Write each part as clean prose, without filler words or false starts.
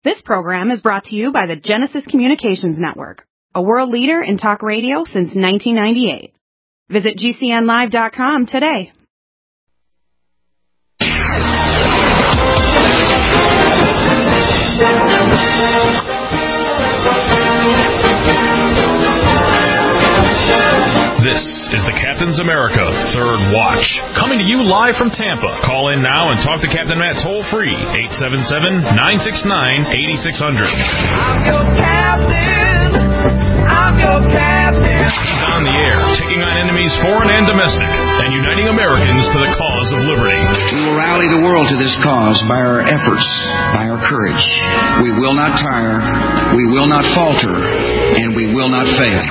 This program is brought to you by the Genesis Communications Network, a world leader in talk radio since 1998. Visit GCNlive.com today. This is the Captain's America Third Watch, coming to you live from Tampa. Call in now and talk to Captain Matt toll-free, 877-969-8600. I'm your captain. I'm your captain. He's on the air, taking on enemies foreign and domestic, and uniting Americans to the cause of liberty. We will rally the world to this cause by our efforts, by our courage. We will not tire, we will not falter, and we will not fail.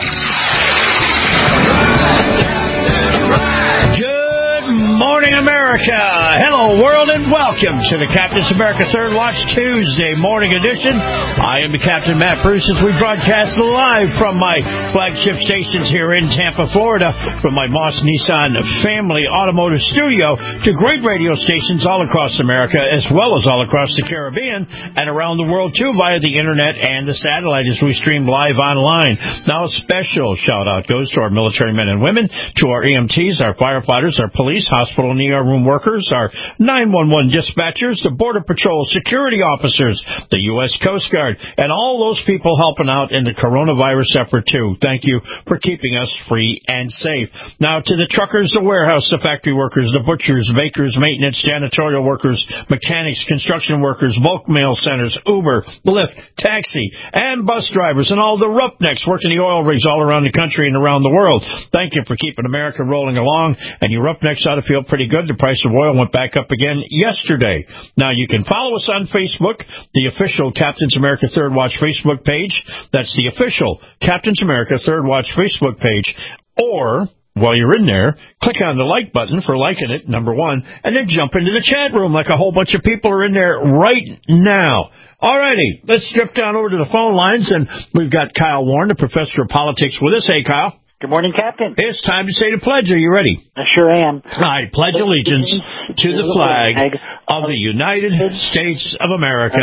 Good morning, America. Hello, world, and welcome to the Captain's America Third Watch Tuesday morning edition. I am the Captain Matt Bruce as we broadcast live from my flagship stations here in Tampa, Florida, from my Moss Nissan family automotive studio to great radio stations all across America as well as all across the Caribbean and around the world, too, via the internet and the satellite as we stream live online. Now, a special shout-out goes to our military men and women, to our EMTs, our firefighters, our police, hospital and ER room workers, our 911 dispatchers, the Border Patrol security officers, the U.S. Coast Guard, and all those people helping out in the coronavirus effort, too. Thank you for keeping us free and safe. Now, to the truckers, the warehouse, the factory workers, the butchers, bakers, maintenance, janitorial workers, mechanics, construction workers, bulk mail centers, Uber, Lyft, taxi, and bus drivers, and all the roughnecks working the oil rigs all around the country and around the world. Thank you for keeping America rolling along, and you roughnecks ought to feel pretty good. The price of oil went back up again yesterday. Now, you can follow us on Facebook, the official Captain's America Third Watch Facebook page. That's the official Captain's America Third Watch Facebook page. Or, while you're in there, click on the like button for liking it, number one, and then jump into the chat room like a whole bunch of people are in there right now. Alrighty, let's drip down over to the phone lines, and we've got Kyle Warren, the professor of politics, with us. Hey, Kyle. Good morning, Captain. It's time to say the pledge. Are you ready? I sure am. I pledge allegiance to the flag of the United States of America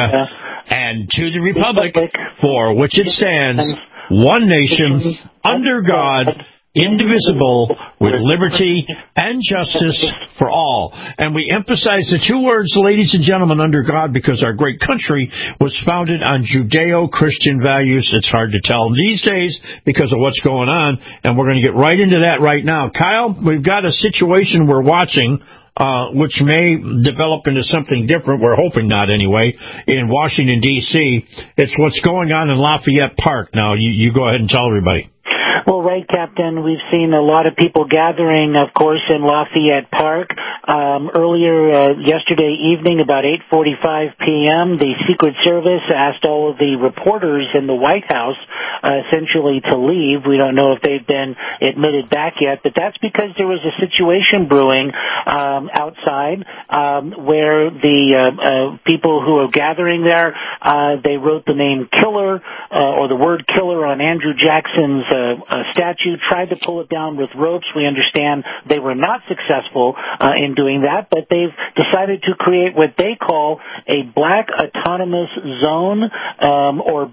and to the republic for which it stands, one nation, under God, indivisible, with liberty and justice for all. And we emphasize the two words, ladies and gentlemen, under God, because our great country was founded on Judeo-Christian values. It's hard to tell these days because of what's going on, and we're going to get right into that right now. Kyle, we've got a situation we're watching, which may develop into something different. We're hoping not anyway, in Washington, D.C. It's what's going on in Lafayette Park. Now, you go ahead and tell everybody. Well, right, Captain. We've seen a lot of people gathering, of course, in Lafayette Park. Earlier yesterday evening, about 8:45 p.m., the Secret Service asked all of the reporters in the White House essentially to leave. We don't know if they've been admitted back yet, but that's because there was a situation brewing outside where the people who are gathering there, they wrote the name killer or the word killer on Andrew Jackson's statue, tried to pull it down with ropes. We understand they were not successful in doing that, but they've decided to create what they call a Black Autonomous Zone, or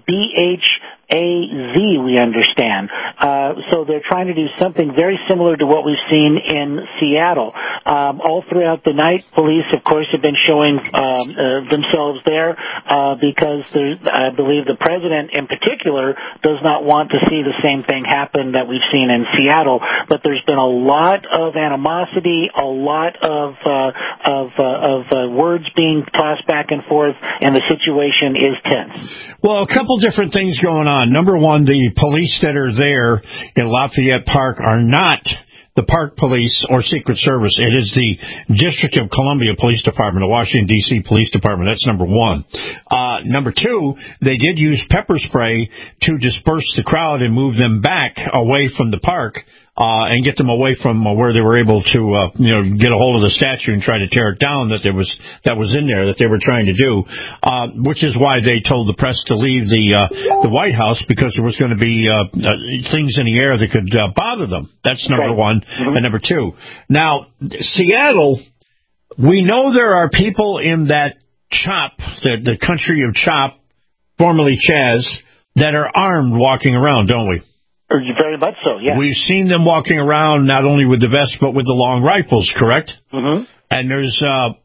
BHAZ, we understand. So they're trying to do something very similar to what we've seen in Seattle. All throughout the night, police, of course, have been showing themselves there because I believe the president in particular does not want to see the same thing happen that we've seen in Seattle. But there's been a lot of animosity, a lot of words being tossed back and forth, and the situation is tense. Well, a couple different things going on. Number one, the police that are there in Lafayette Park are not the Park Police or Secret Service. It is the District of Columbia Police Department, the Washington, D.C. Police Department. That's number one. Number two, they did use pepper spray to disperse the crowd and move them back away from the park. And get them away from where they were able to, get a hold of the statue and try to tear it down that was in there that they were trying to do, which is why they told the press to leave the White House, because there was going to be things in the air that could bother them. That's number one. And number two. Now, Seattle, we know there are people in that CHOP, the country of CHOP, formerly Chaz, that are armed walking around, don't we? Very much so, yeah. We've seen them walking around not only with the vest but with the long rifles, correct? Mm-hmm. And there's,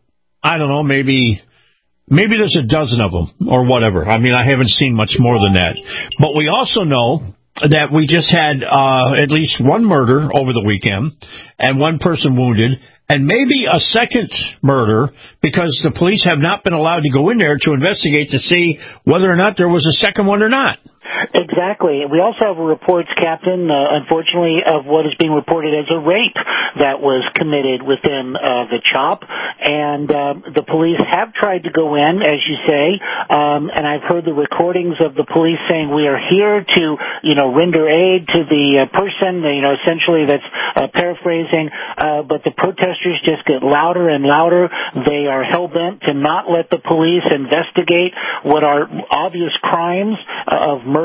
I don't know, maybe there's a dozen of them or whatever. I mean, I haven't seen much more than that. But we also know that we just had at least one murder over the weekend and one person wounded and maybe a second murder because the police have not been allowed to go in there to investigate to see whether or not there was a second one or not. Exactly. We also have reports, Captain, unfortunately, of what is being reported as a rape that was committed within the CHOP. And the police have tried to go in, as you say, and I've heard the recordings of the police saying we are here to, render aid to the person, essentially that's paraphrasing, but the protesters just get louder and louder. They are hell-bent to not let the police investigate what are obvious crimes of murder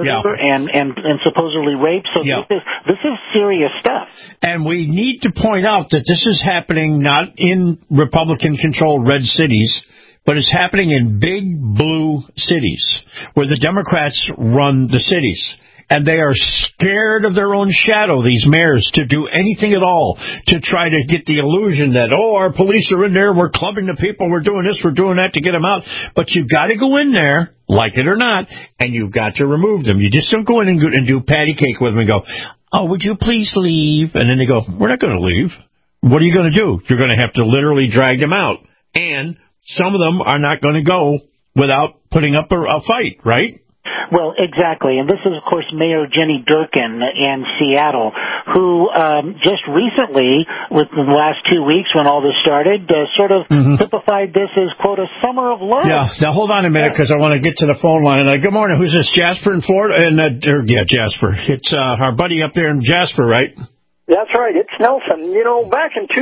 and supposedly rape. So this is serious stuff. And we need to point out that this is happening not in Republican-controlled red cities, but it's happening in big blue cities where the Democrats run the cities. And they are scared of their own shadow, these mayors, to do anything at all to try to get the illusion that, our police are in there, we're clubbing the people, we're doing this, we're doing that to get them out. But you've got to go in there, like it or not, and you've got to remove them. You just don't go in and do patty cake with them and go, would you please leave? And then they go, we're not going to leave. What are you going to do? You're going to have to literally drag them out. And some of them are not going to go without putting up a fight, right? Well, exactly. And this is, of course, Mayor Jenny Durkin in Seattle, who just recently, within the last 2 weeks when all this started, sort of typified this as, quote, a summer of love. Yeah. Now, hold on a minute, because I want to get to the phone line. Good morning. Who's this, Jasper in Florida? Jasper. It's our buddy up there in Jasper, right? That's right. It's Nelson. Back in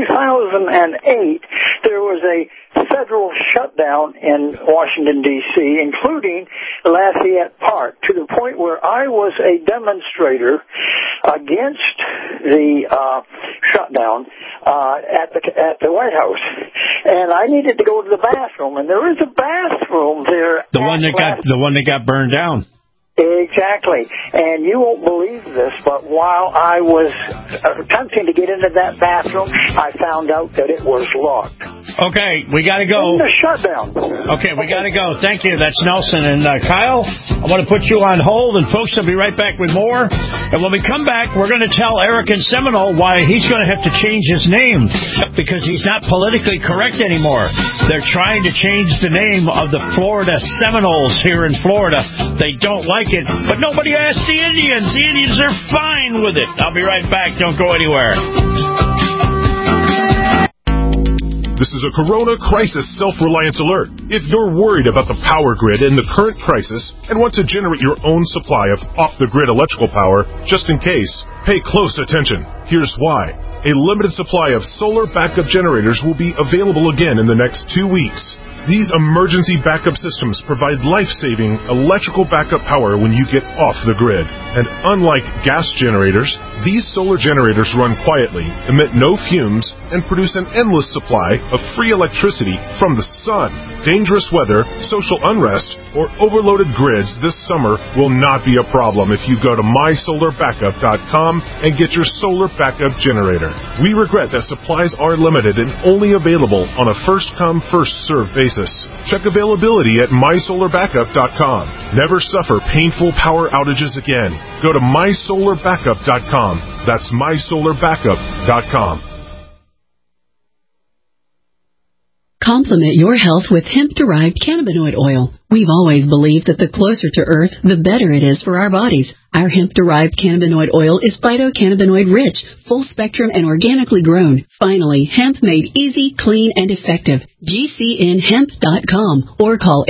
2008, there was a federal shutdown in Washington, D.C., including Lafayette Park, to the point where I was a demonstrator against the shutdown at the White House. And I needed to go to the bathroom, and there is a bathroom there. The one that got burned down. Exactly. And you won't believe this, but while I was attempting to get into that bathroom, I found out that it was locked. Okay, we got to go. In the shutdown. Okay, we got to go. Thank you. That's Nelson. And Kyle, I want to put you on hold, and folks will be right back with more. And when we come back, we're going to tell Eric in Seminole why he's going to have to change his name, because he's not politically correct anymore. They're trying to change the name of the Florida Seminoles here in Florida. They don't like it, but nobody asked the Indians. The Indians are fine with it. I'll be right back. Don't go anywhere. This is a Corona Crisis Self-Reliance Alert. If you're worried about the power grid in the current crisis and want to generate your own supply of off-the-grid electrical power, just in case, pay close attention. Here's why. A limited supply of solar backup generators will be available again in the next 2 weeks. These emergency backup systems provide life-saving electrical backup power when you get off the grid. And unlike gas generators, these solar generators run quietly, emit no fumes, and produce an endless supply of free electricity from the sun. Dangerous weather, social unrest, or overloaded grids this summer will not be a problem if you go to mysolarbackup.com and get your solar backup generator. We regret that supplies are limited and only available on a first-come, first-served basis. Check availability at mysolarbackup.com. Never suffer painful power outages again. Go to mysolarbackup.com. That's mysolarbackup.com. Complement your health with hemp-derived cannabinoid oil. We've always believed that the closer to Earth, the better it is for our bodies. Our hemp-derived cannabinoid oil is phytocannabinoid-rich, full-spectrum, and organically grown. Finally, hemp made easy, clean, and effective. GCNhemp.com or call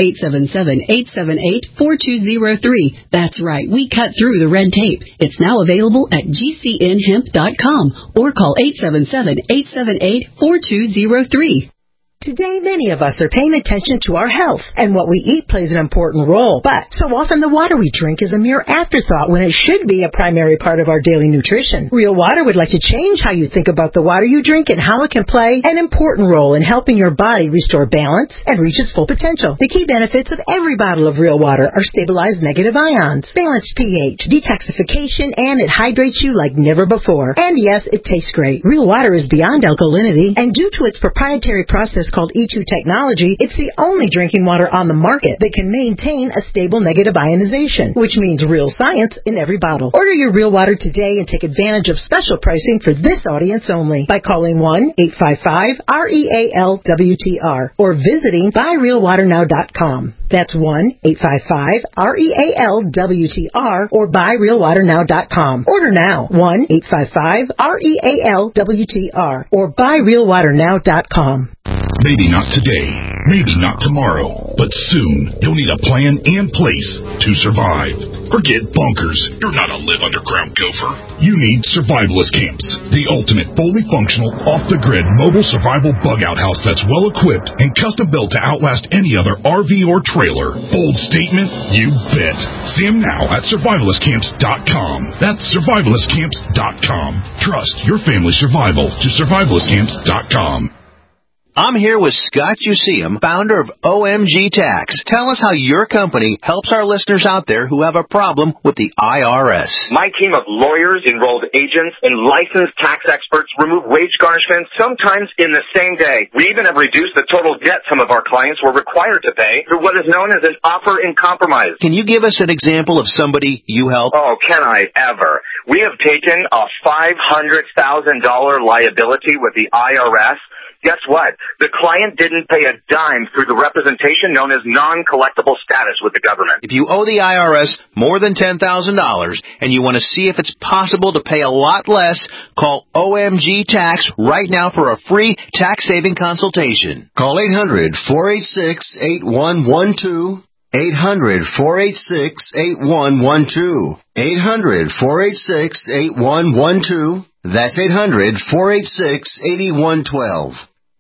877-878-4203. That's right, we cut through the red tape. It's now available at GCNhemp.com or call 877-878-4203. Today, many of us are paying attention to our health, and what we eat plays an important role. But so often the water we drink is a mere afterthought when it should be a primary part of our daily nutrition. Real Water would like to change how you think about the water you drink and how it can play an important role in helping your body restore balance and reach its full potential. The key benefits of every bottle of Real Water are stabilized negative ions, balanced pH, detoxification, and it hydrates you like never before. And yes, it tastes great. Real Water is beyond alkalinity, and due to its proprietary process called E2 technology, it's the only drinking water on the market that can maintain a stable negative ionization, which means real science in every bottle. Order your Real Water today and take advantage of special pricing for this audience only by calling 1-855-REAL-WTR or visiting buyrealwaternow.com. That's 1-855-REAL-WTR or buyrealwaternow.com. Order now, 1-855-REAL-WTR or buyrealwaternow.com. Maybe not today, maybe not tomorrow, but soon you'll need a plan and place to survive. Forget bunkers. You're not a live underground gopher. You need survivalist camps, the ultimate fully functional, off-the-grid mobile survival bug-out house that's well-equipped and custom-built to outlast any other RV or trailer. Bold statement? You bet. See them now at survivalistcamps.com. That's survivalistcamps.com. Trust your family's survival to survivalistcamps.com. I'm here with Scott Useum, founder of OMG Tax. Tell us how your company helps our listeners out there who have a problem with the IRS. My team of lawyers, enrolled agents, and licensed tax experts remove wage garnishments sometimes in the same day. We even have reduced the total debt some of our clients were required to pay through what is known as an offer in compromise. Can you give us an example of somebody you help? Oh, can I ever? We have taken a $500,000 liability with the IRS. Guess what? The client didn't pay a dime through the representation known as non-collectible status with the government. If you owe the IRS more than $10,000 and you want to see if it's possible to pay a lot less, call OMG Tax right now for a free tax-saving consultation. Call 800-486-8112. 800-486-8112. 800-486-8112. That's 800-486-8112.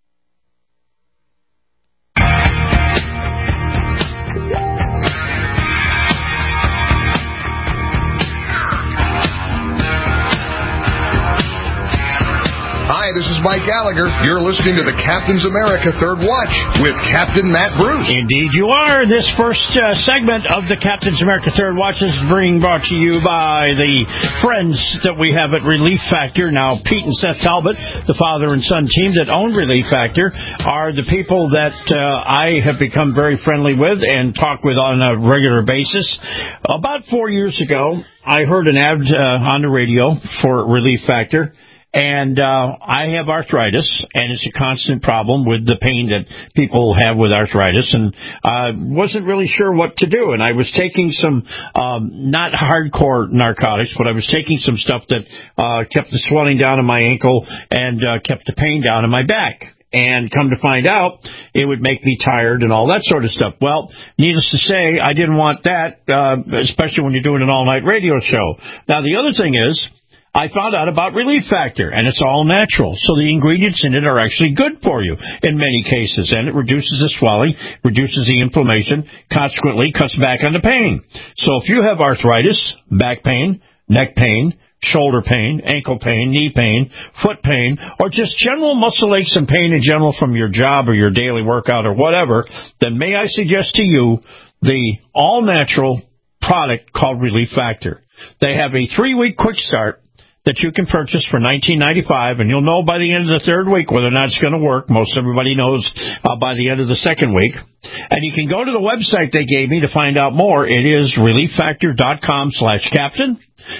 Hi, this is Mike Gallagher. You're listening to the Captain's America Third Watch with Captain Matt Bruce. Indeed you are. This first segment of the Captain's America Third Watch is brought to you by the friends that we have at Relief Factor. Now, Pete and Seth Talbot, the father and son team that own Relief Factor, are the people that I have become very friendly with and talk with on a regular basis. About 4 years ago, I heard an ad on the radio for Relief Factor. And I have arthritis, and it's a constant problem with the pain that people have with arthritis, and I wasn't really sure what to do. And I was taking some not hardcore narcotics, but I was taking some stuff that kept the swelling down in my ankle and kept the pain down in my back. And come to find out, it would make me tired and all that sort of stuff. Well, needless to say, I didn't want that, especially when you're doing an all-night radio show. Now, the other thing is, I found out about Relief Factor, and it's all natural. So the ingredients in it are actually good for you in many cases, and it reduces the swelling, reduces the inflammation, consequently cuts back on the pain. So if you have arthritis, back pain, neck pain, shoulder pain, ankle pain, knee pain, foot pain, or just general muscle aches and pain in general from your job or your daily workout or whatever, then may I suggest to you the all-natural product called Relief Factor. They have a 3-week quick start that you can purchase for $19.95, and you'll know by the end of the third week whether or not it's going to work. Most everybody knows by the end of the second week. And you can go to the website they gave me to find out more. It is relieffactor.com/captain.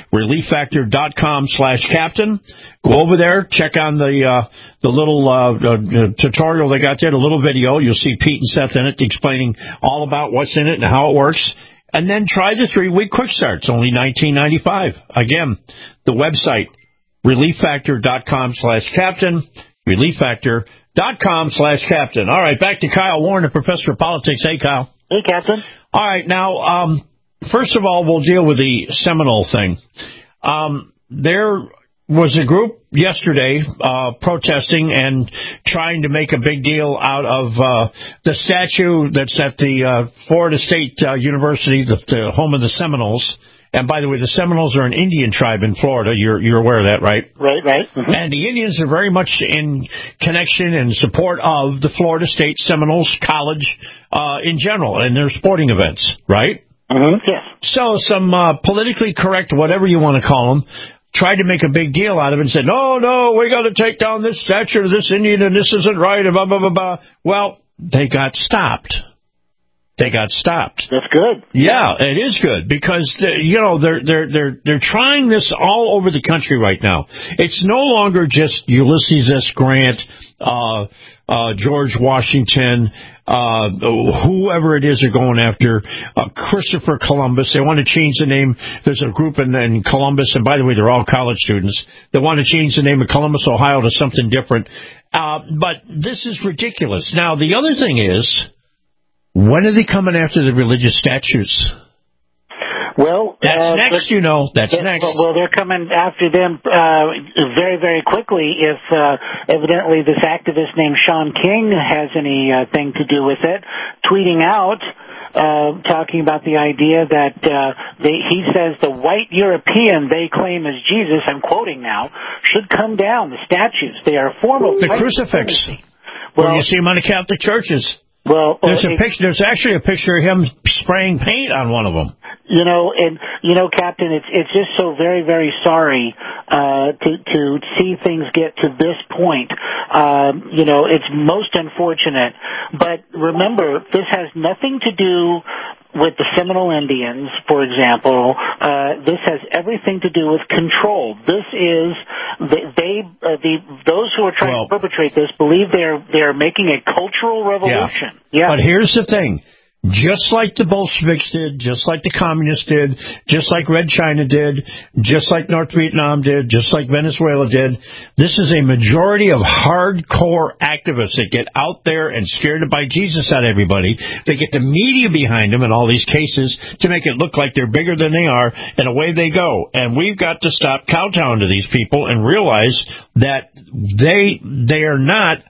relieffactor.com/captain. Go over there, check on the little tutorial they got there, the little video. You'll see Pete and Seth in it explaining all about what's in it and how it works. And then try the 3-week quick start. It's only $19.95. Again, the website, relieffactor.com/captain, relieffactor.com/captain. All right, back to Kyle Warren, the professor of politics. Hey, Kyle. Hey, Captain. All right, now, first of all, we'll deal with the Seminole thing. There was a group yesterday protesting and trying to make a big deal out of the statue that's at the Florida State University, the home of the Seminoles. And by the way, the Seminoles are an Indian tribe in Florida. You're aware of that, right? Right. Mm-hmm. And the Indians are very much in connection and support of the Florida State Seminoles College in general and their sporting events, right? Mm-hmm. Yes. So some politically correct, whatever you want to call them, tried to make a big deal out of it and said, no, we got to take down this statue of this Indian and this isn't right, and blah, blah, blah, blah. Well, they got stopped. That's good. Yeah, it is good because they're trying this all over the country right now. It's no longer just Ulysses S. Grant, George Washington, whoever it is are going after, Christopher Columbus. They want to change the name. There's a group in Columbus, and by the way, they're all college students. They want to change the name of Columbus, Ohio to something different. But this is ridiculous. Now, the other thing is, when are they coming after the religious statutes? Well, that's next, That's next. Well, they're coming after them very, very quickly if evidently this activist named Sean King has anything to do with it, tweeting out, talking about the idea that he says the white European they claim is Jesus, I'm quoting now, should come down. The statues, they are a form of the crucifix. Well, you see them on the Catholic churches. Well, there's actually a picture of him spraying paint on one of them. Captain, it's just so very, very sorry to see things get to this point. It's most unfortunate. But remember, this has nothing to do with the Seminole Indians, for example. This has everything to do with control. This is those who are trying to perpetrate this believe they are making a cultural revolution. Yeah. But here's the thing. Just like the Bolsheviks did, just like the Communists did, just like Red China did, just like North Vietnam did, just like Venezuela did, this is a majority of hardcore activists that get out there and scare to bite Jesus out of everybody. They get the media behind them in all these cases to make it look like they're bigger than they are, and away they go. And we've got to stop kowtowing to these people and realize that they are not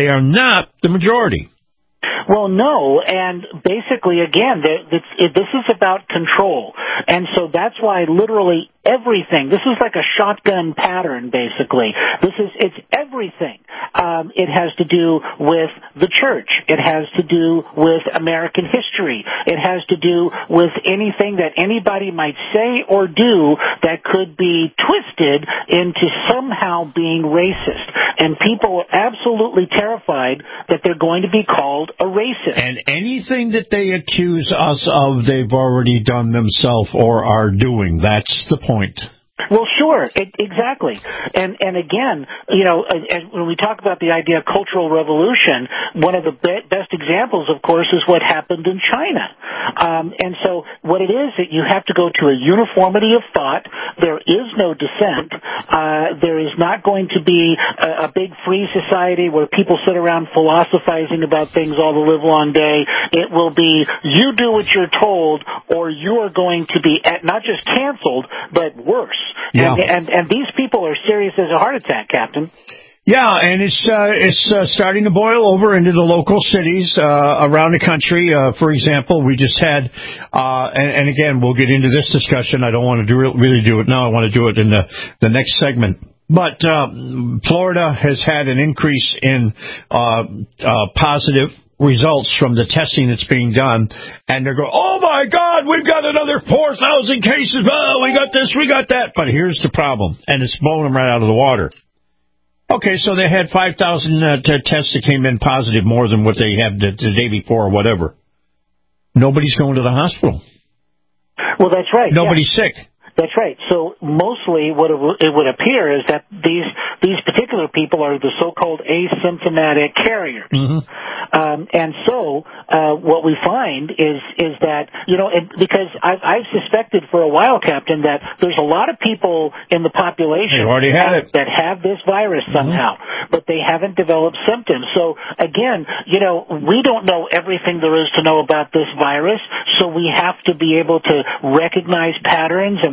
the majority. Well, no, and basically, again, this is about control, and so that's why literally everything. This is like a shotgun pattern, basically. It's everything. It has to do with the church. It has to do with American history. It has to do with anything that anybody might say or do that could be twisted into somehow being racist. And people are absolutely terrified that they're going to be called a racist. And anything that they accuse us of, they've already done themselves or are doing. That's the point. Well, sure, exactly. And again, when we talk about the idea of cultural revolution, one of the best examples, of course, is what happened in China. And so what it is that you have to go to a uniformity of thought. There is no dissent. There is not going to be a big free society where people sit around philosophizing about things all the livelong day. It will be you do what you're told or you are going to be not just canceled, but worse. Yeah. And these people are serious as a heart attack, Captain. Yeah, and it's starting to boil over into the local cities around the country. For example, we just had, and again, we'll get into this discussion. I don't want to really do it now. I want to do it in the next segment. But Florida has had an increase in positive results from the testing that's being done, and they're going, oh my God, we've got another 4,000 cases. Oh, we got this, we got that. But here's the problem, and it's blowing them right out of the water. Okay, so they had 5,000 tests that came in positive, more than what they had the day before or whatever. Nobody's going to the hospital. Well, that's right. Nobody's sick. That's right. So mostly what it would appear is that these particular people are the so-called asymptomatic carriers. Mm-hmm. And so what we find is that, because I've suspected for a while, Captain, that there's a lot of people in the population that have this virus somehow, but they haven't developed symptoms. So again, we don't know everything there is to know about this virus, so we have to be able to recognize patterns, and we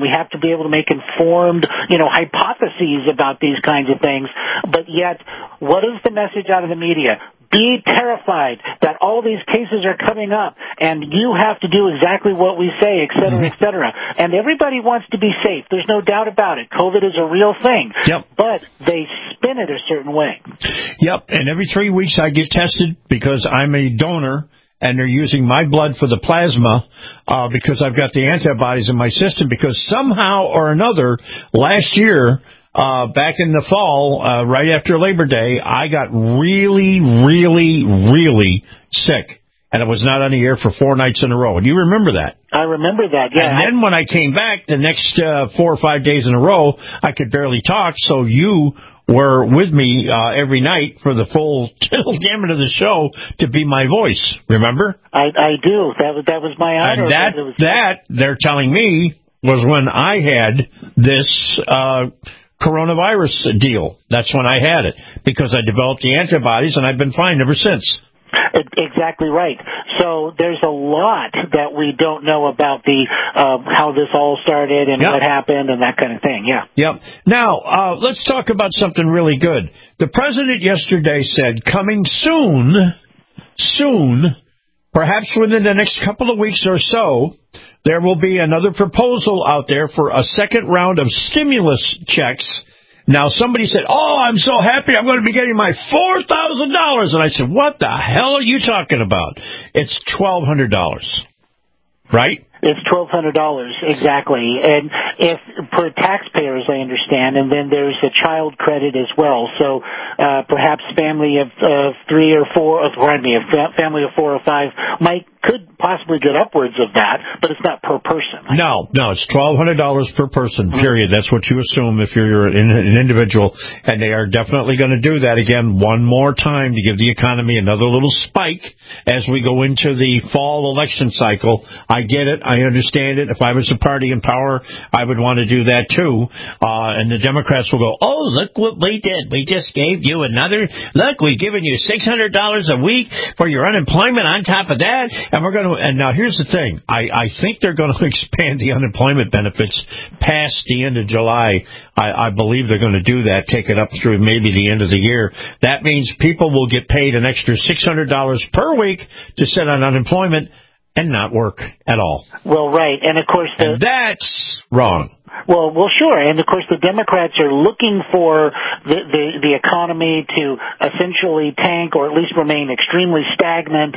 We have to be able to make informed, hypotheses about these kinds of things. But yet, what is the message out of the media? Be terrified that all these cases are coming up, and you have to do exactly what we say, et cetera, et cetera. And everybody wants to be safe. There's no doubt about it. COVID is a real thing. Yep. But they spin it a certain way. Yep. And every 3 weeks I get tested because I'm a donor, and they're using my blood for the plasma because I've got the antibodies in my system, because somehow or another last year, back in the fall, right after Labor Day, I got really, really, really sick. And I was not on the air for 4 nights in a row. Do you remember that? I remember that, yeah. And then when I came back the next 4 or 5 days in a row, I could barely talk, so you were with me every night for the full gamut of the show to be my voice. Remember? I do. That was my honor. And that they're telling me, was when I had this coronavirus deal. That's when I had it, because I developed the antibodies, and I've been fine ever since. Exactly right. So there's a lot that we don't know about the how this all started and what happened and that kind of thing. Yeah. Yep. Now, let's talk about something really good. The president yesterday said, coming soon, perhaps within the next couple of weeks or so, there will be another proposal out there for a second round of stimulus checks. Now, somebody said, I'm so happy I'm going to be getting my $4,000. And I said, what the hell are you talking about? It's $1,200, right? It's $1,200, exactly. And if for taxpayers, I understand, and then there's a child credit as well. So perhaps family of 3 or 4, a family of 4 or 5 could possibly get upwards of that, but it's not per person. No, it's $1,200 per person, period. That's what you assume if you're an individual, and they are definitely going to do that again one more time to give the economy another little spike as we go into the fall election cycle. I get it. I understand it. If I was a party in power, I would want to do that too. And the Democrats will go, look what we did. We just gave you we've given you $600 a week for your unemployment on top of that. And now here's the thing. I think they're going to expand the unemployment benefits past the end of July. I believe they're going to do that, take it up through maybe the end of the year. That means people will get paid an extra $600 per week to sit on unemployment and not work at all. Well, right. And of course, that's wrong. Well, sure. And of course, the Democrats are looking for the economy to essentially tank or at least remain extremely stagnant,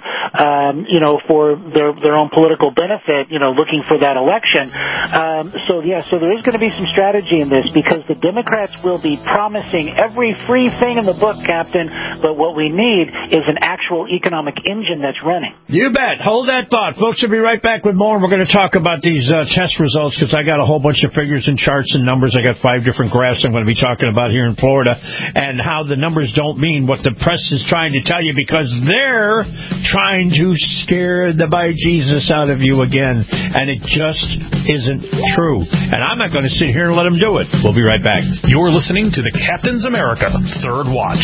for their own political benefit, looking for that election. So there is going to be some strategy in this, because the Democrats will be promising every free thing in the book, Captain, but what we need is an actual economic engine that's running. You bet. Hold that thought. Folks, we'll be right back with more. We're going to talk about these test results, because I got a whole bunch of figures and charts and numbers. I got 5 different graphs I'm going to be talking about here in Florida, and how the numbers don't mean what the press is trying to tell you, because they're trying to scare the bejesus out of you again, and it just isn't true. And I'm not going to sit here and let them do it. We'll be right back. You're listening to the Captain's America Third Watch.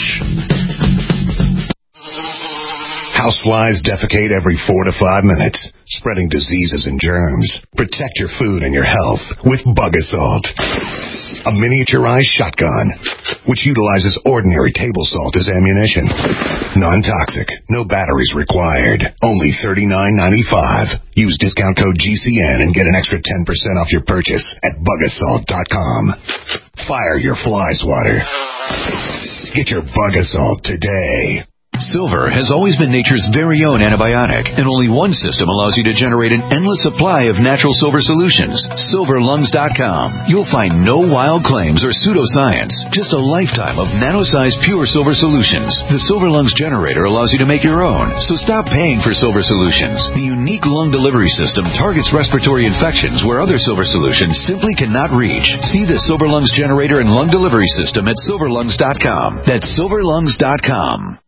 Houseflies defecate every 4 to 5 minutes, spreading diseases and germs. Protect your food and your health with Bug Assault, a miniaturized shotgun which utilizes ordinary table salt as ammunition. Non-toxic, no batteries required. Only $39.95. Use discount code GCN and get an extra 10% off your purchase at bugassault.com. Fire your fly swatter. Get your Bug Assault today. Silver has always been nature's very own antibiotic, and only one system allows you to generate an endless supply of natural silver solutions. SilverLungs.com. You'll find no wild claims or pseudoscience, just a lifetime of nano-sized pure silver solutions. The Silver Lungs generator allows you to make your own, so stop paying for silver solutions. The unique lung delivery system targets respiratory infections where other silver solutions simply cannot reach. See the Silver Lungs generator and lung delivery system at SilverLungs.com. That's SilverLungs.com.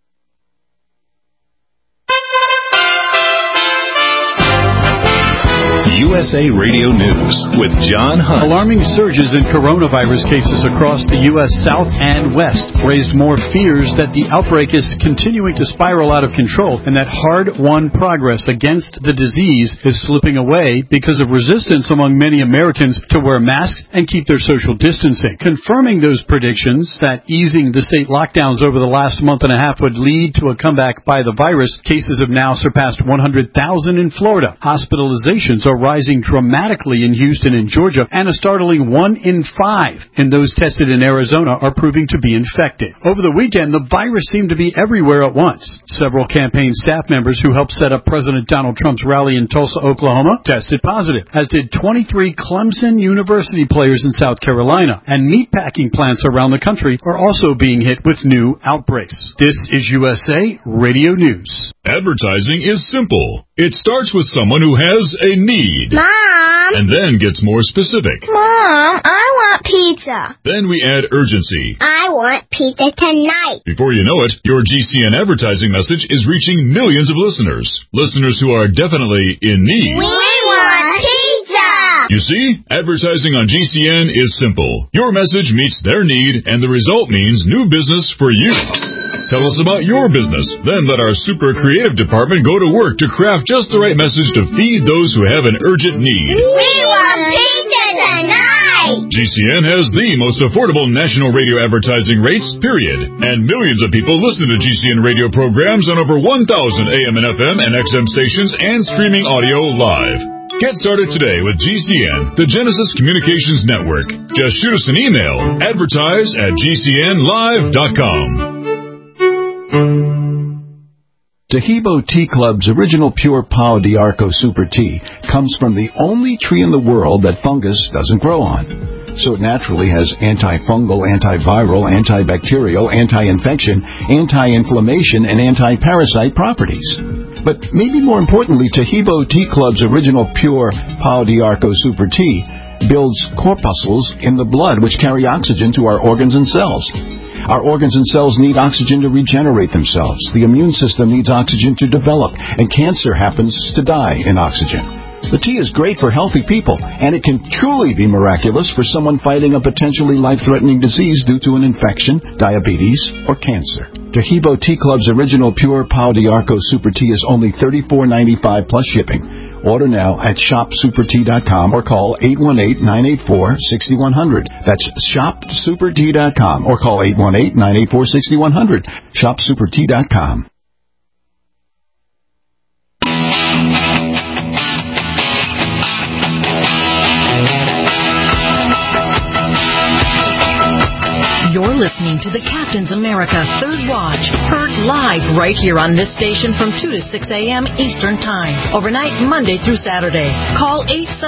USA Radio News with John Hunt. Alarming surges in coronavirus cases across the U.S. South and West raised more fears that the outbreak is continuing to spiral out of control and that hard-won progress against the disease is slipping away because of resistance among many Americans to wear masks and keep their social distancing. Confirming those predictions that easing the state lockdowns over the last month and a half would lead to a comeback by the virus, cases have now surpassed 100,000 in Florida. Hospitalizations are rising dramatically in Houston and Georgia, and a startling 1 in 5 in those tested in Arizona are proving to be infected. Over the weekend, the virus seemed to be everywhere at once. Several campaign staff members who helped set up President Donald Trump's rally in Tulsa, Oklahoma, tested positive, as did 23 Clemson University players in South Carolina, and meatpacking plants around the country are also being hit with new outbreaks. This is USA Radio News. Advertising is simple. It starts with someone who has a need. Mom! And then gets more specific. Mom, I want pizza. Then we add urgency. I want pizza tonight. Before you know it, your GCN advertising message is reaching millions of listeners. Listeners who are definitely in need. We want pizza! You see, advertising on GCN is simple. Your message meets their need, and the result means new business for you. Tell us about your business. Then let our super creative department go to work to craft just the right message to feed those who have an urgent need. We want pizza tonight! GCN has the most affordable national radio advertising rates, period. And millions of people listen to GCN radio programs on over 1,000 AM and FM and XM stations and streaming audio live. Get started today with GCN, the Genesis Communications Network. Just shoot us an email, advertise@gcnlive.com. Tahibo Tea Club's original pure Pau d'Arco Super Tea comes from the only tree in the world that fungus doesn't grow on. So it naturally has antifungal, antiviral, antibacterial, anti-infection, anti-inflammation, and anti-parasite properties. But maybe more importantly, Tahibo Tea Club's original pure Pau d'Arco Super Tea builds corpuscles in the blood which carry oxygen to our organs and cells. Our organs and cells need oxygen to regenerate themselves. The immune system needs oxygen to develop, and cancer happens to die in oxygen. The tea is great for healthy people, and it can truly be miraculous for someone fighting a potentially life-threatening disease due to an infection, diabetes, or cancer. Tahibo Tea Club's original pure Pau d'Arco Super Tea is only $34.95 plus shipping. Order now at shopsupertea.com or call 818-984-6100. That's shopsupertea.com or call 818-984-6100. Shopsupertea.com. You're listening to the Captain's America Third Watch, heard live right here on this station from 2 to 6 a.m. Eastern Time, overnight Monday through Saturday. Call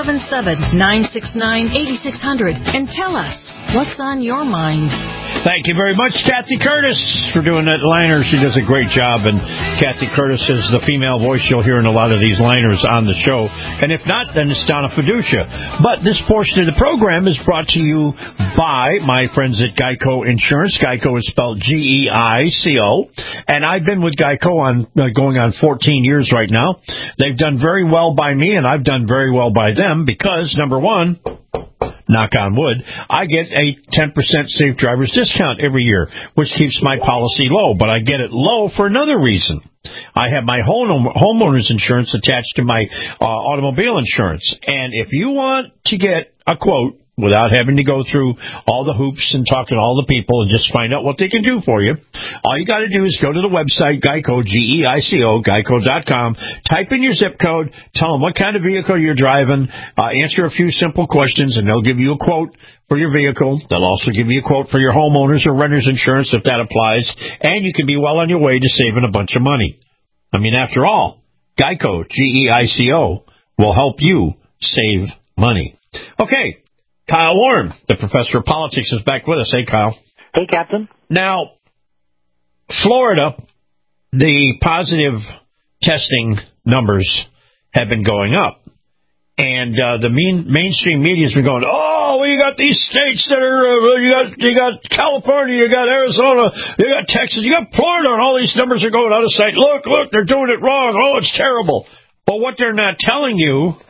877-969-8600 and tell us what's on your mind. Thank you very much, Kathy Curtis, for doing that liner. She does a great job, and Kathy Curtis is the female voice you'll hear in a lot of these liners on the show. And if not, then it's Donna Fiducia. But this portion of the program is brought to you by my friends at Geico Insurance. Geico is spelled G-E-I-C-O. And I've been with Geico going on 14 years right now. They've done very well by me, and I've done very well by them because, number one, knock on wood, I get a 10% safe driver's discount every year, which keeps my policy low. But I get it low for another reason. I have my homeowner's insurance attached to my automobile insurance. And if you want to get a quote without having to go through all the hoops and talk to all the people and just find out what they can do for you, all you got to do is go to the website, Geico, G-E-I-C-O, Geico.com, type in your zip code, tell them what kind of vehicle you're driving, answer a few simple questions, and they'll give you a quote for your vehicle. They'll also give you a quote for your homeowner's or renter's insurance if that applies, and you can be well on your way to saving a bunch of money. I mean, after all, Geico, G-E-I-C-O, will help you save money. Okay. Kyle Warren, the professor of politics, is back with us. Hey, Kyle. Hey, Captain. Now, Florida, the positive testing numbers have been going up. And the mainstream media has been going, oh, you got these states that are, you got California, you got Arizona, you got Texas, you got Florida, and all these numbers are going out of sight. Look, they're doing it wrong. Oh, it's terrible. But what they're not telling you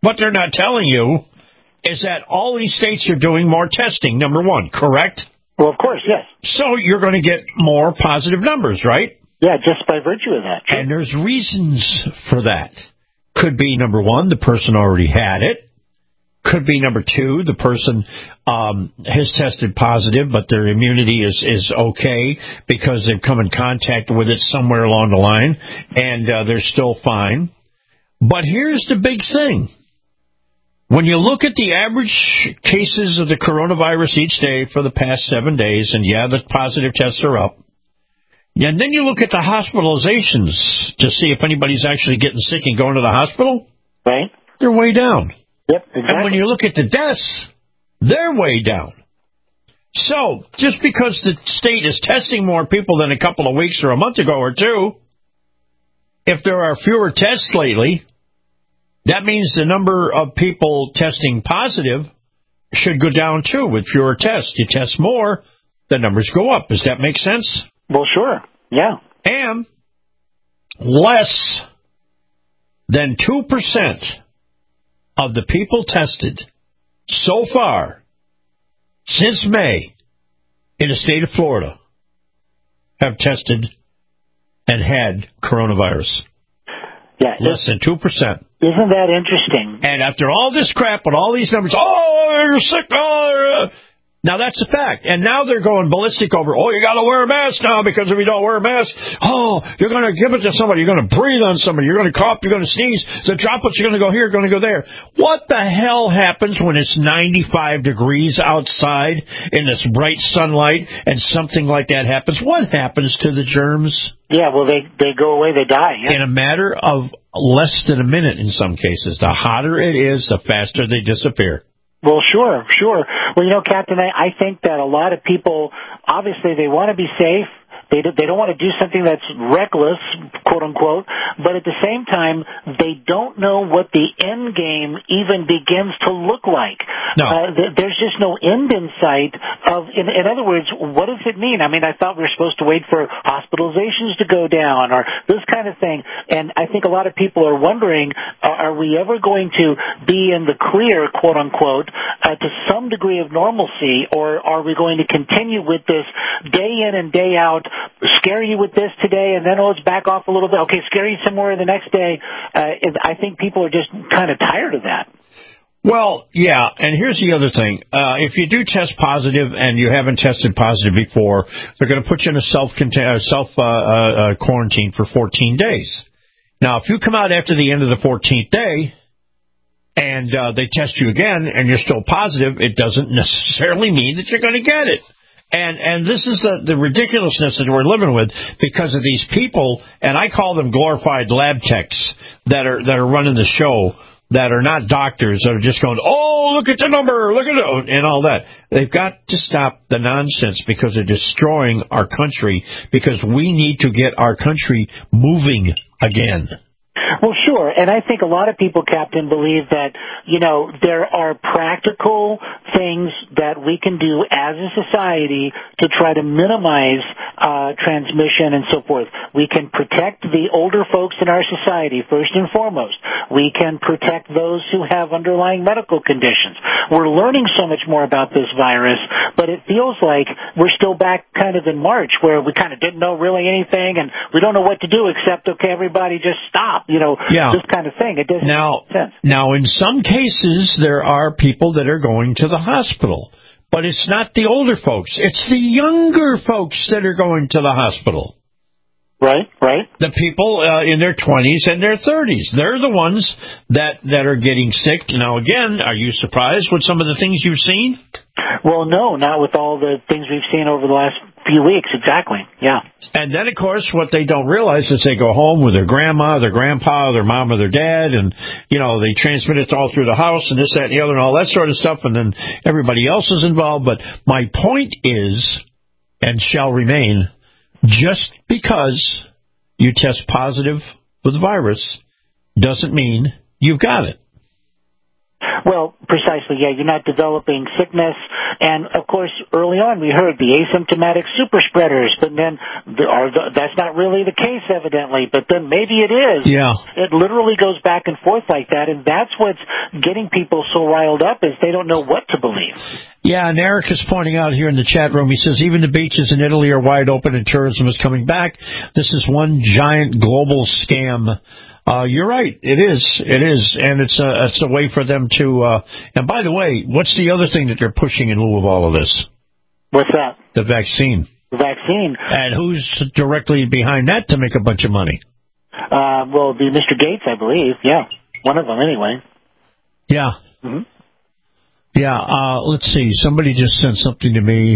What they're not telling you is that all these states are doing more testing, number one, correct? Well, of course, yes. So you're going to get more positive numbers, right? Yeah, just by virtue of that. Sure. And there's reasons for that. Could be, number one, the person already had it. Could be, number two, the person has tested positive, but their immunity is okay because they've come in contact with it somewhere along the line, and they're still fine. But here's the big thing. When you look at the average cases of the coronavirus each day for the past 7 days, and yeah, the positive tests are up, and then you look at the hospitalizations to see if anybody's actually getting sick and going to the hospital, right? They're way down. Yep, exactly. And when you look at the deaths, they're way down. So, just because the state is testing more people than a couple of weeks or a month ago or two, if there are fewer tests lately, that means the number of people testing positive should go down too with fewer tests. You test more, the numbers go up. Does that make sense? Well, sure. Yeah. And less than 2% of the people tested so far since May in the state of Florida have tested and had coronavirus. Yeah, less than 2%. Isn't that interesting? And after all this crap and all these numbers, oh, you're sick. Oh, now, that's a fact. And now they're going ballistic over, oh, you got to wear a mask now because if you don't wear a mask, oh, you're going to give it to somebody. You're going to breathe on somebody. You're going to cough. You're going to sneeze. The droplets are going to go here, going to go there. What the hell happens when it's 95 degrees outside in this bright sunlight and something like that happens? What happens to the germs? Yeah, well, they go away. They die. Yeah. In a matter of less than a minute in some cases. The hotter it is, the faster they disappear. Well, sure. Well, Captain, I think that a lot of people, obviously, they want to be safe. They don't want to do something that's reckless, quote unquote, but at the same time, they don't know what the end game even begins to look like. No. There's just no end in sight of, in other words, what does it mean? I mean, I thought we were supposed to wait for hospitalizations to go down or this kind of thing. And I think a lot of people are wondering, are we ever going to be in the clear, quote unquote, to some degree of normalcy, or are we going to continue with this day in and day out, scare you with this today, and then it's back off a little bit. Okay, scare you some more the next day. I think people are just kind of tired of that. Well, yeah, and here's the other thing. If you do test positive and you haven't tested positive before, they're going to put you in a self-quarantine for 14 days. Now, if you come out after the end of the 14th day and they test you again and you're still positive, it doesn't necessarily mean that you're going to get it. And this is the ridiculousness that we're living with because of these people, and I call them glorified lab techs that are running the show, that are not doctors, that are just going, oh, look at the number, look at it, and all that. They've got to stop the nonsense because they're destroying our country, because we need to get our country moving again. Well, sure. And I think a lot of people, Captain, believe that, there are practical things that we can do as a society to try to minimize transmission and so forth. We can protect the older folks in our society, first and foremost. We can protect those who have underlying medical conditions. We're learning so much more about this virus, but it feels like we're still back kind of in March where we kind of didn't know really anything and we don't know what to do except, okay, everybody just stop, this kind of thing. It doesn't make sense. Now, in some cases, there are people that are going to the hospital, but it's not the older folks. It's the younger folks that are going to the hospital. Right. The people in their 20s and their 30s. They're the ones that are getting sick. Now, again, are you surprised with some of the things you've seen? Well, no, not with all the things we've seen over the last few weeks. Exactly. Yeah. And then, of course, what they don't realize is they go home with their grandma, their grandpa, their mom, or their dad, and, they transmit it all through the house and this, that, and the other, and all that sort of stuff, and then everybody else is involved. But my point is, and shall remain, just because you test positive for the virus doesn't mean you've got it. Well, precisely, yeah. You're not developing sickness. And, of course, early on we heard the asymptomatic super spreaders, but then that's not really the case, evidently. But then maybe it is. Yeah. It literally goes back and forth like that, and that's what's getting people so riled up is they don't know what to believe. Yeah, and Eric is pointing out here in the chat room, he says, even the beaches in Italy are wide open and tourism is coming back. This is one giant global scam. You're right. It is. And it's a way for them to, and by the way, what's the other thing that they're pushing in lieu of all of this? What's that? The vaccine. The vaccine. And who's directly behind that to make a bunch of money? Well, the Mr. Gates, I believe. Yeah. One of them, anyway. Yeah. Mm-hmm. Yeah, let's see. Somebody just sent something to me.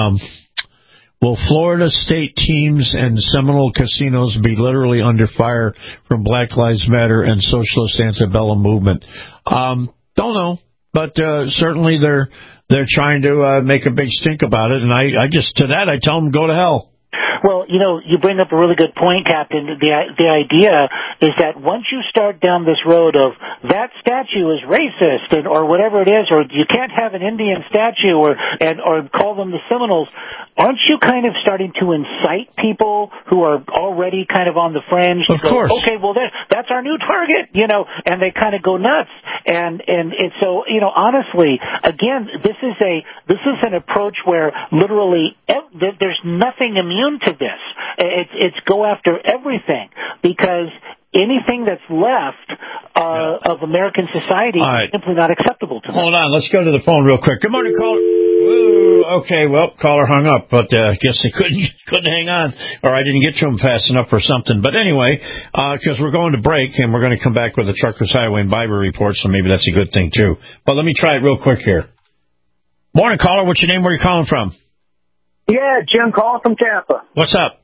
Will Florida state teams and Seminole casinos be literally under fire from Black Lives Matter and Socialist Antebellum movement? Don't know, but certainly they're trying to make a big stink about it, and I just to that I tell them go to hell. Well, you bring up a really good point, Captain. The idea is that once you start down this road of that statue is racist or whatever it is, or you can't have an Indian statue or call them the Seminoles, aren't you kind of starting to incite people who are already kind of on the fringe? Of course. Okay, well that's our new target, and they kind of go nuts. And so honestly, again, this is an approach where literally there's nothing immune to this. It's go after everything because anything that's left of American society is simply not acceptable to them. Hold on, let's go to the phone real quick. Good morning, caller. Woo, okay, well, caller hung up, but I guess they couldn't hang on, or I didn't get to him fast enough or something. But anyway, because we're going to break and we're going to come back with the Truckers Highway and Bible report, so maybe that's a good thing too. But let me try it real quick here. Morning, caller. What's your name? Where are you calling from? Yeah, Jim calling from Tampa. What's up?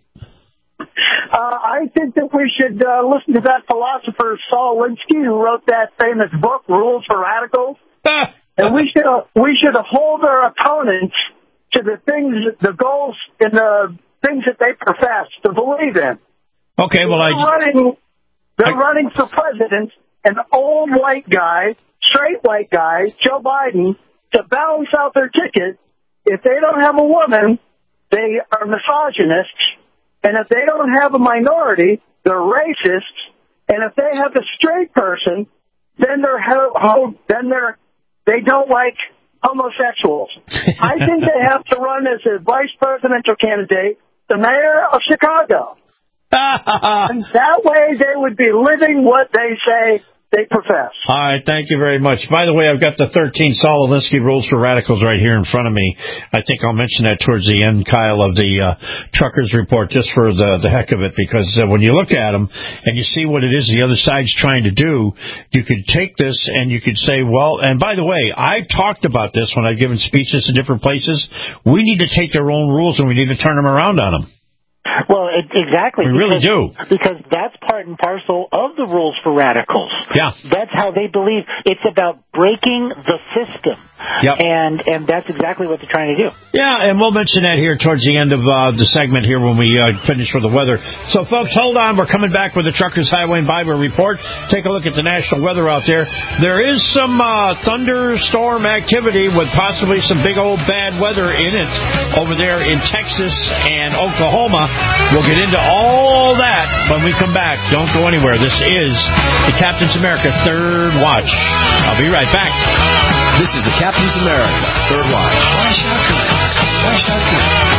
I think that we should listen to that philosopher Saul Alinsky, who wrote that famous book, Rules for Radicals. And we should hold our opponents to the things, the goals, and the things that they profess to believe in. Okay, well, they're running for president, an old white guy, straight white guy, Joe Biden, to balance out their ticket. If they don't have a woman, they are misogynists. And if they don't have a minority, they're racists. And if they have a straight person, then they don't like homosexuals. I think they have to run as a vice presidential candidate, the mayor of Chicago. And that way they would be living what they say they profess. All right, thank you very much. By the way, I've got the 13 Saul Alinsky Rules for Radicals right here in front of me. I think I'll mention that towards the end, Kyle, of the Truckers Report, just for the heck of it, because when you look at them and you see what it is the other side's trying to do, you could take this and you could say, well, and by the way, I've talked about this when I've given speeches in different places. We need to take their own rules and we need to turn them around on them. Well, exactly. We really do. Because that's part and parcel of the Rules for Radicals. Yeah. That's how they believe. It's about breaking the system. Yep. And that's exactly what they're trying to do. Yeah, and we'll mention that here towards the end of the segment here when we finish with the weather. So, folks, hold on. We're coming back with the Truckers Highway and Bible report. Take a look at the national weather out there. There is some thunderstorm activity with possibly some big old bad weather in it over there in Texas and Oklahoma. We'll get into all that when we come back. Don't go anywhere. This is the Captain's America Third Watch. I'll be right back. This is the Captain's America Third Watch. Why shotgun?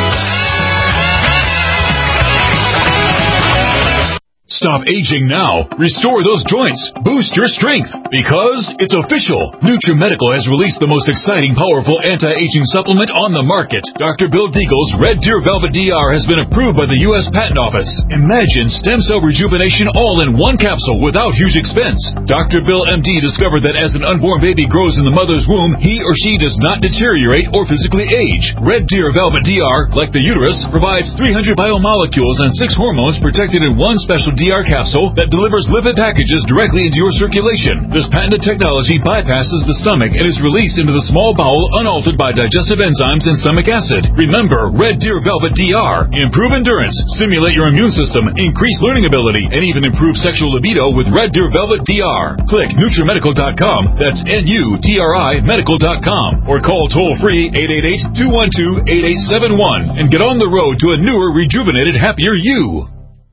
Stop aging now. Restore those joints. Boost your strength. Because it's official. NutriMedical has released the most exciting, powerful anti-aging supplement on the market. Dr. Bill Deagle's Red Deer Velvet DR has been approved by the U.S. Patent Office. Imagine stem cell rejuvenation all in one capsule without huge expense. Dr. Bill MD discovered that as an unborn baby grows in the mother's womb, he or she does not deteriorate or physically age. Red Deer Velvet DR, like the uterus, provides 300 biomolecules and 6 hormones protected in one special DR capsule that delivers lipid packages directly into your circulation. This patented technology bypasses the stomach and is released into the small bowel unaltered by digestive enzymes and stomach acid. Remember, Red Deer Velvet DR. Improve endurance, stimulate your immune system, increase learning ability, and even improve sexual libido with Red Deer Velvet DR. Click NutriMedical.com, that's NUTRI Medical.com, or call toll-free 888-212-8871 and get on the road to a newer, rejuvenated, happier you.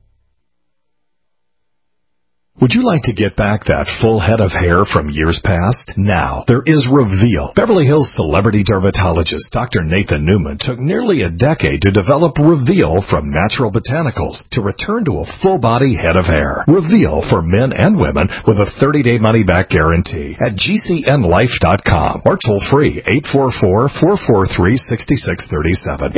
Would you like to get back that full head of hair from years past? Now, there is Reveal. Beverly Hills celebrity dermatologist Dr. Nathan Newman took nearly a decade to develop Reveal from natural botanicals to return to a full-body head of hair. Reveal for men and women with a 30-day money-back guarantee at GCNlife.com or toll-free 844-443-6637.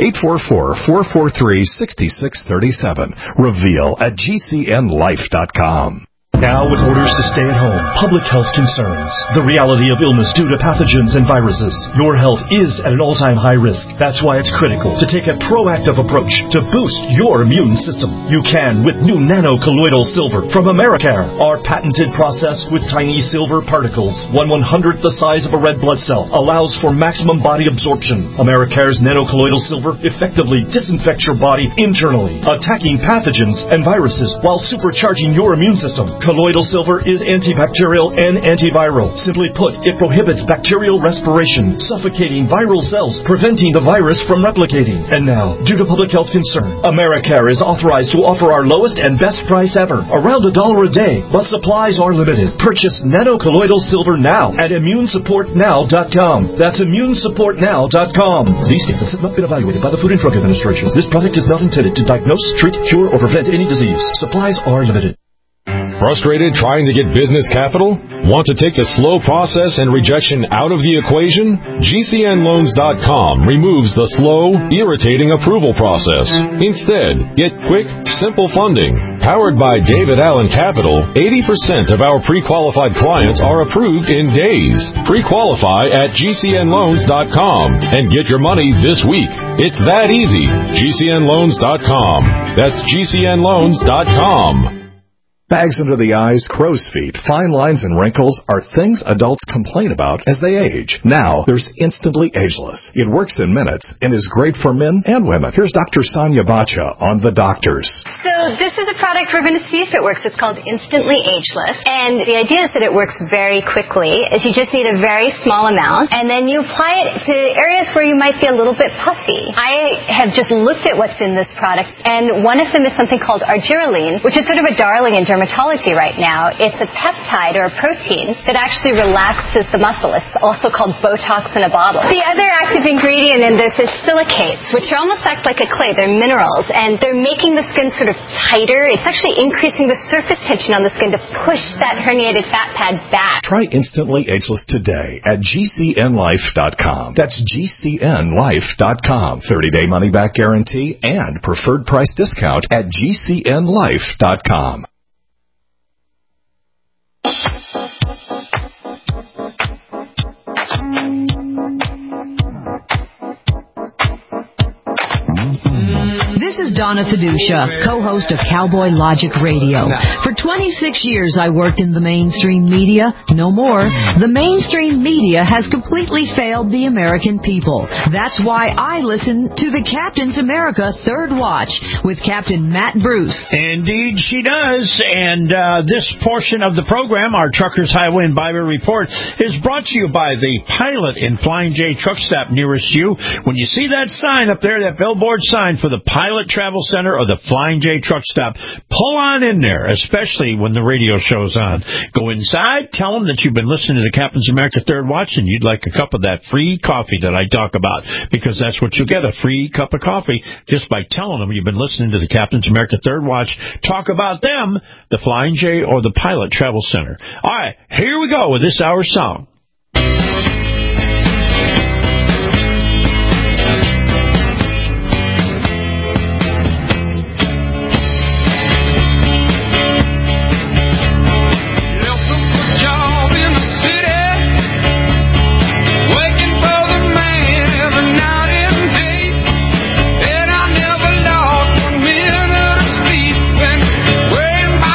844-443-6637. Reveal at GCNlife.com. Now, with orders to stay at home, public health concerns, the reality of illness due to pathogens and viruses, your health is at an all-time high risk. That's why it's critical to take a proactive approach to boost your immune system. You can with new nano-colloidal silver from Americare. Our patented process with tiny silver particles, 1/100th the size of a red blood cell, allows for maximum body absorption. Americare's nano-colloidal silver effectively disinfects your body internally, attacking pathogens and viruses while supercharging your immune system. Colloidal silver is antibacterial and antiviral. Simply put, it prohibits bacterial respiration, suffocating viral cells, preventing the virus from replicating. And now, due to public health concern, Americare is authorized to offer our lowest and best price ever, around $1 a day, but supplies are limited. Purchase nano-colloidal silver now at ImmuneSupportNow.com. That's ImmuneSupportNow.com. These statements have not been evaluated by the Food and Drug Administration. This product is not intended to diagnose, treat, cure, or prevent any disease. Supplies are limited. Frustrated trying to get business capital? Want to take the slow process and rejection out of the equation? GCNloans.com removes the slow, irritating approval process. Instead, get quick, simple funding. Powered by David Allen Capital, 80% of our pre-qualified clients are approved in days. Pre-qualify at GCNloans.com and get your money this week. It's that easy. GCNloans.com. That's GCNloans.com. Bags under the eyes, crow's feet, fine lines, and wrinkles are things adults complain about as they age. Now, there's Instantly Ageless. It works in minutes and is great for men and women. Here's Dr. Sonia Bacha on The Doctors. So this is a product we're going to see if it works. It's called Instantly Ageless. And the idea is that it works very quickly, is you just need a very small amount, and then you apply it to areas where you might be a little bit puffy. I have just looked at what's in this product, and one of them is something called argireline, which is sort of a darling in dermatology right now. It's a peptide or a protein that actually relaxes the muscle. It's also called Botox in a bottle. The other active ingredient in this is silicates, which almost act like a clay. They're minerals, and they're making the skin sort of tighter. It's actually increasing the surface tension on the skin to push that herniated fat pad back. Try Instantly Ageless today at GCNlife.com. That's GCNlife.com. 30-day money-back guarantee and preferred price discount at GCNlife.com. This is Donna Fiducia, co-host of Cowboy Logic Radio. For 26 years, I worked in the mainstream media. No more. The mainstream media has completely failed the American people. That's why I listen to the Captain's America Third Watch with Captain Matt Bruce. Indeed, she does. And this portion of the program, our Truckers, Highway, and Byway Report, is brought to you by the Pilot in Flying J Truck Stop nearest you. When you see that sign up there, that billboard sign for the Pilot Travel Center or the Flying J Truck Stop, pull on in there, especially when the radio show's on. Go inside, tell them that you've been listening to the Captain's America Third Watch and you'd like a cup of that free coffee that I talk about, because that's what you'll get, a free cup of coffee, just by telling them you've been listening to the Captain's America Third Watch. Talk about them, the Flying J or the Pilot Travel Center. All right, here we go with this hour's song. Waiting by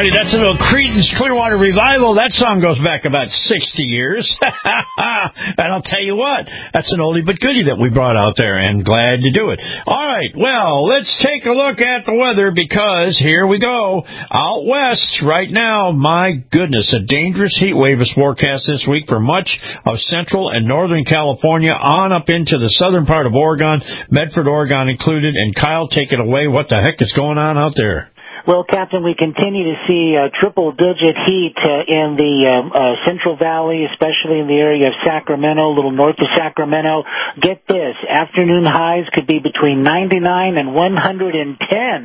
righty, that's a little Creedence Clearwater Revival. That song goes back about 60 years. And I'll tell you what, that's an oldie but goodie that we brought out there, and glad to do it. All right, well, let's take a look at the weather, because here we go. Out west right now, my goodness, a dangerous heat wave is forecast this week for much of central and northern California on up into the southern part of Oregon, Medford, Oregon included. And Kyle, take it away. What the heck is going on out there? Well, Captain, we continue to see triple-digit heat in the Central Valley, especially in the area of Sacramento, a little north of Sacramento. Get this, afternoon highs could be between 99 and 110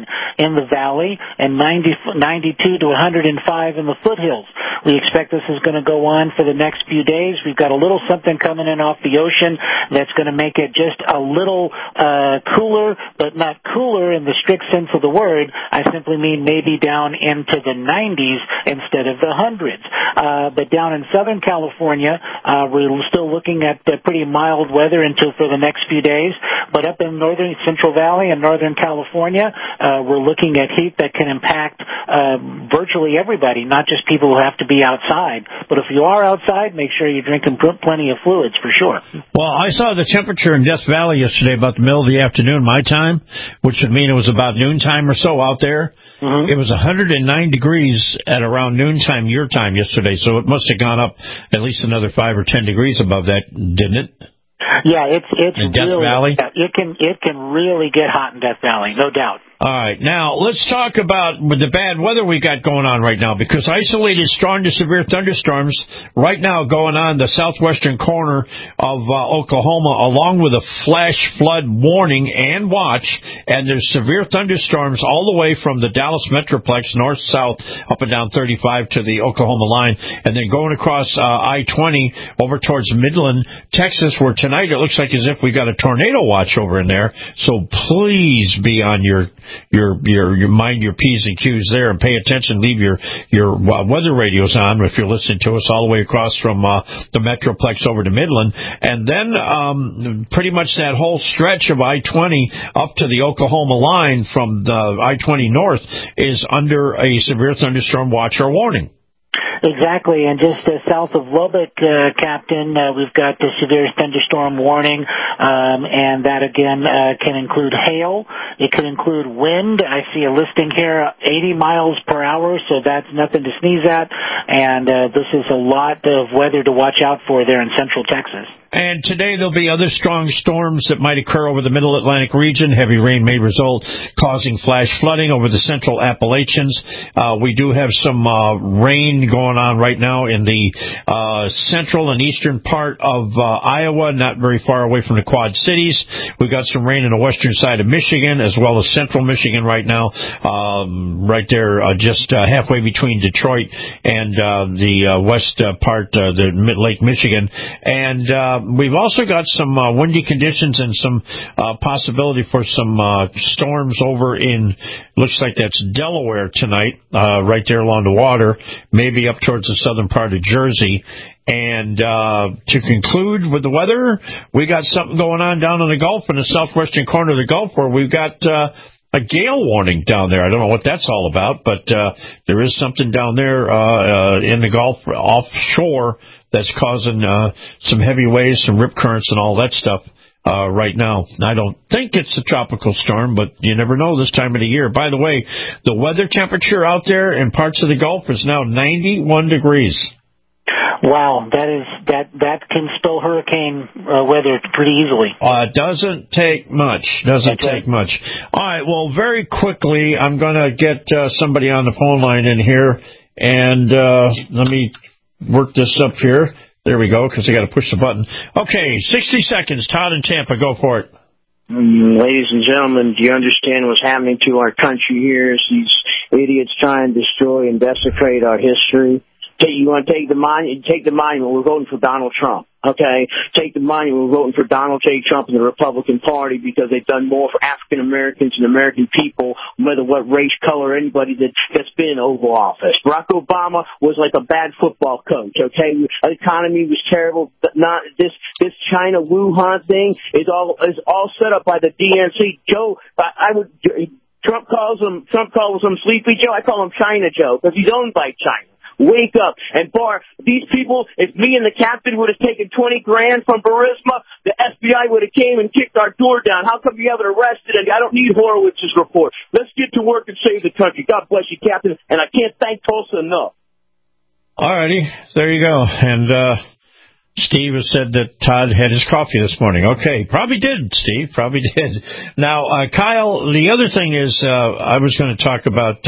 in the valley, and 92 to 105 in the foothills. We expect this is going to go on for the next few days. We've got a little something coming in off the ocean that's going to make it just a little cooler, but not cooler in the strict sense of the word. I simply mean maybe down into the 90s instead of the hundreds. But down in Southern California, we're still looking at pretty mild weather until for the next few days. But up in northern Central Valley and Northern California, we're looking at heat that can impact virtually everybody, not just people who have to be outside. But if you are outside, make sure you're drinking plenty of fluids for sure. Well, I saw the temperature in Death Valley yesterday about the middle of the afternoon, my time, which would mean it was about noontime or so out there. Mm-hmm. It was 109 degrees at around noontime your time yesterday, so it must have gone up at least another 5 or 10 degrees above that, didn't it? Yeah, it's in Death really, Valley. It can really get hot in Death Valley, no doubt. All right, now let's talk about the bad weather we got going on right now, because isolated strong to severe thunderstorms right now going on the southwestern corner of Oklahoma, along with a flash flood warning and watch, and there's severe thunderstorms all the way from the Dallas Metroplex north-south up and down 35 to the Oklahoma line, and then going across I-20 over towards Midland, Texas, where tonight it looks like as if we got a tornado watch over in there. So please be on your mind your P's and Q's there, and pay attention. Leave your weather radios on if you're listening to us all the way across from the Metroplex over to Midland, and then pretty much that whole stretch of I-20 up to the Oklahoma line from the I-20 north is under a severe thunderstorm watch or warning. Exactly, and just south of Lubbock, Captain, we've got the severe thunderstorm warning, and that again can include hail. It can include wind. I see a listing here, 80 miles per hour, so that's nothing to sneeze at, and this is a lot of weather to watch out for there in central Texas. And today there'll be other strong storms that might occur over the middle Atlantic region. Heavy rain may result, causing flash flooding over the central Appalachians. We do have some rain going on right now in the central and eastern part of Iowa, not very far away from the Quad Cities. We've got some rain in the western side of Michigan, as well as central Michigan right now, right there just halfway between Detroit and the west part, the Lake Michigan. And we've also got some windy conditions and some possibility for some storms over in, looks like that's Delaware tonight, right there along the water, maybe up towards the southern part of Jersey. And to conclude with the weather, we got something going on down in the Gulf, in the southwestern corner of the Gulf, where we've got a gale warning down there. I don't know what that's all about, but there is something down there in the Gulf offshore that's causing some heavy waves, some rip currents, and all that stuff right now. I don't think it's a tropical storm, but you never know this time of the year. By the way, the weather temperature out there in parts of the Gulf is now 91 degrees. Wow, that can spell hurricane weather pretty easily. Doesn't take much. Much. All right, well, very quickly, I'm going to get somebody on the phone line in here, and let me work this up here. There we go, because I got to push the button. Okay, 60 seconds. Todd in Tampa, go for it. Ladies and gentlemen, do you understand what's happening to our country here? These idiots trying to destroy and desecrate our history. You want to take the monument? Take the monument. We're voting for Donald Trump. Okay, take the monument. We're voting for Donald J. Trump and the Republican Party because they've done more for African Americans and American people, no matter what race, color, anybody that's been in Oval Office. Barack Obama was like a bad football coach. Okay, the economy was terrible. Not this China Wuhan thing is all set up by the DNC. Trump calls him Sleepy Joe. I call him China Joe because he's owned by China. Wake up. And Bar, these people, if me and the captain would have taken $20,000 from Burisma, the FBI would have came and kicked our door down. How come you haven't arrested any? I don't need Horowitz's report. Let's get to work and save the country. God bless you, Captain. And I can't thank Tulsa enough. All righty. There you go. And, Steve has said that Todd had his coffee this morning. Okay, probably did, Steve. Probably did. Now, Kyle, the other thing is I was going to talk about,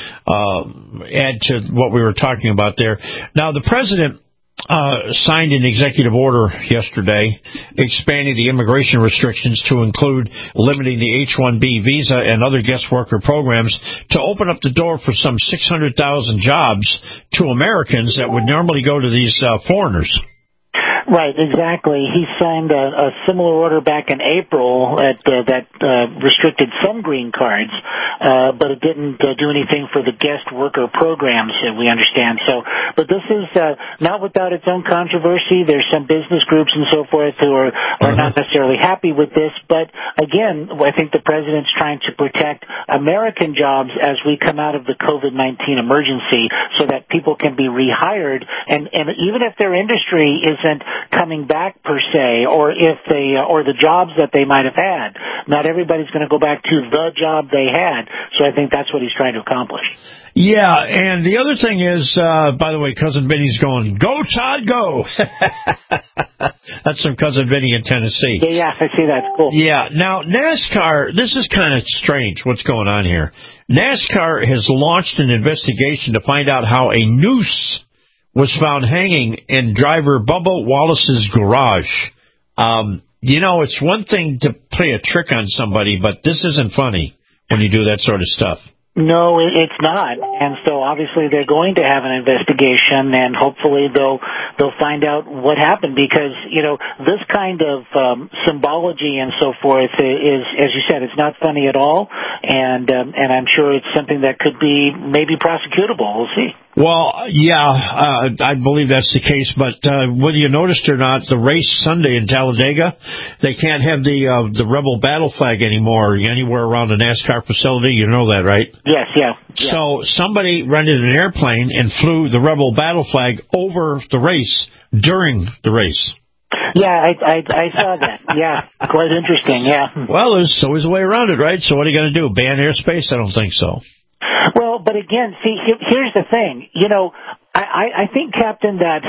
add to what we were talking about there. Now, the president signed an executive order yesterday expanding the immigration restrictions to include limiting the H-1B visa and other guest worker programs to open up the door for some 600,000 jobs to Americans that would normally go to these foreigners. Right, exactly. He signed a similar order back in April that restricted some green cards, but it didn't do anything for the guest worker programs, we understand. So, but this is not without its own controversy. There's some business groups and so forth who are not necessarily happy with this, but again, I think the president's trying to protect American jobs as we come out of the COVID-19 emergency so that people can be rehired, and even if their industry isn't coming back per se, or if they or the jobs that they might have had, not everybody's going to go back to the job they had. So I think that's what he's trying to accomplish. Yeah, and the other thing is, by the way, Cousin Vinny's going, go, Todd, go. That's from Cousin Vinny in Tennessee. Yeah, I see that. Cool. Yeah, now NASCAR, this is kind of strange what's going on here. NASCAR has launched an investigation to find out how a noose was found hanging in driver Bubba Wallace's garage. It's one thing to play a trick on somebody, but this isn't funny when you do that sort of stuff. No, it's not. And so obviously they're going to have an investigation, and hopefully they'll find out what happened, because, this kind of symbology and so forth is, as you said, it's not funny at all. And I'm sure it's something that could be maybe prosecutable. We'll see. Well, yeah, I believe that's the case, but whether you noticed or not, the race Sunday in Talladega, they can't have the Rebel battle flag anymore anywhere around the NASCAR facility. You know that, right? Yes, yeah. So somebody rented an airplane and flew the Rebel battle flag over the race during the race. Yeah, I saw that. Yeah, quite interesting, yeah. Well, there's always a way around it, right? So what are you going to do, ban airspace? I don't think so. Well, but again, see, here's the thing. I think, Captain, that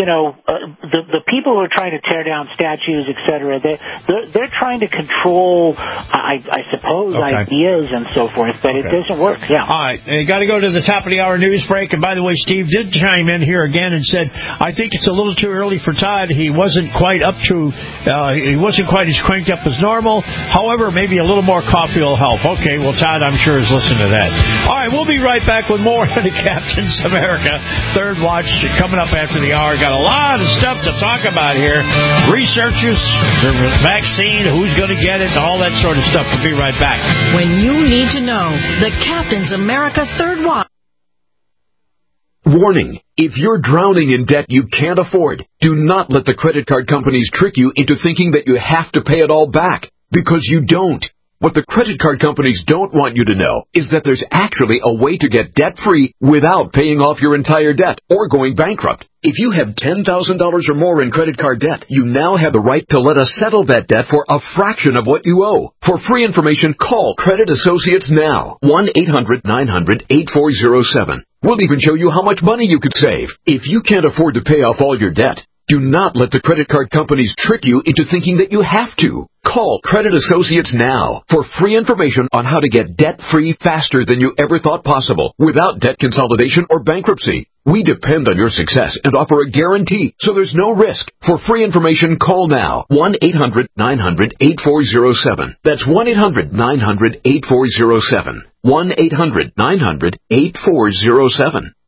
the people who are trying to tear down statues, etc., they're trying to control, I suppose, ideas and so forth, but it doesn't work. Yeah. All right, you got to go to the top of the hour news break. And by the way, Steve did chime in here again and said, I think it's a little too early for Todd. He wasn't quite as cranked up as normal. However, maybe a little more coffee will help. Okay, well, Todd, I'm sure, is listening to that. All right, we'll be right back with more of the Captain's America Third Watch coming up after the hour. Got a lot of stuff to talk about here. Researchers, the vaccine, who's going to get it, all that sort of stuff. We'll be right back. When you need to know, the Captain's America Third Watch. Warning. If you're drowning in debt you can't afford, do not let the credit card companies trick you into thinking that you have to pay it all back, because you don't. What the credit card companies don't want you to know is that there's actually a way to get debt-free without paying off your entire debt or going bankrupt. If you have $10,000 or more in credit card debt, you now have the right to let us settle that debt for a fraction of what you owe. For free information, call Credit Associates now. 1-800-900-8407. We'll even show you how much money you could save. If you can't afford to pay off all your debt, do not let the credit card companies trick you into thinking that you have to. Call Credit Associates now for free information on how to get debt-free faster than you ever thought possible without debt consolidation or bankruptcy. We depend on your success and offer a guarantee, so there's no risk. For free information, call now. 1-800-900-8407. That's 1-800-900-8407. 1-800-900-8407.